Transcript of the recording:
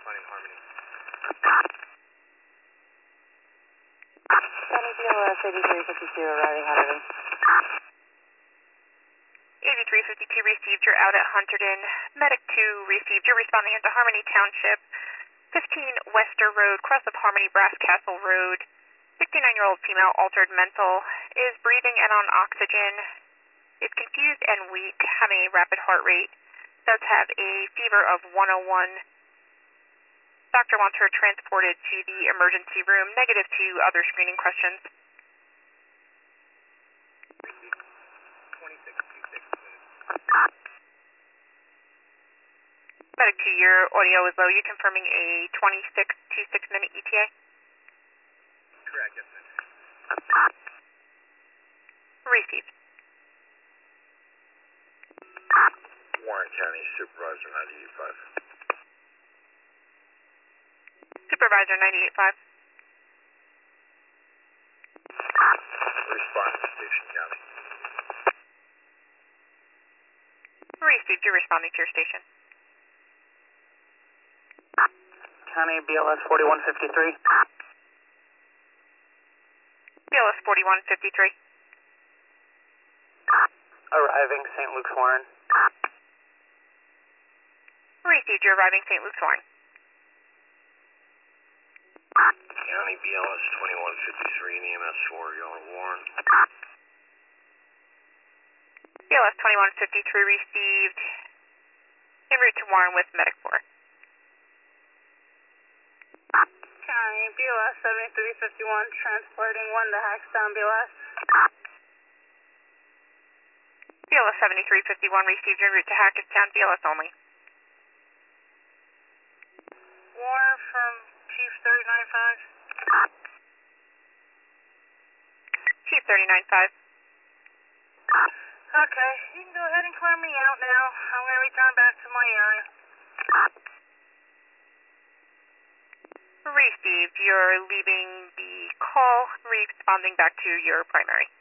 responding Harmony. County BLS 8352 arriving Hunterdon. 8352 received, you're out at Hunterdon. Medic 2 received, you're responding into Harmony Township. 15 Wester Road, cross of Harmony Brass Castle Road. 69-year-old female, altered mental, is breathing and on oxygen, is confused and weak, having a rapid heart rate, does have a fever of 101. Doctor wants her transported to the emergency room, negative to other screening questions. 2626. Medic 2, your audio is low. You confirming a 26-minute ETA? Correct, yes, ma'am. Received. Warren County Supervisor 985. Supervisor 985. Respond to Station County. Received, you're responding to your station. County BLS 4153. BLS 4153. Arriving St. Luke's Warren. Received, you're arriving St. Luke's Warren. County BLS 2153 and EMS 4, y'all are Warren. BLS 2153 received, en route to Warren with Medic 4. County BLS 7351 transporting 1 to Hackstown BLS. BLS 7351 received, en route to Hackettstown, BLS only. Warren from Chief 395. Chief 395. Okay, you can go ahead and clear me out now. I'm going to return back to my area. Received, you're leaving the call, responding back to your primary.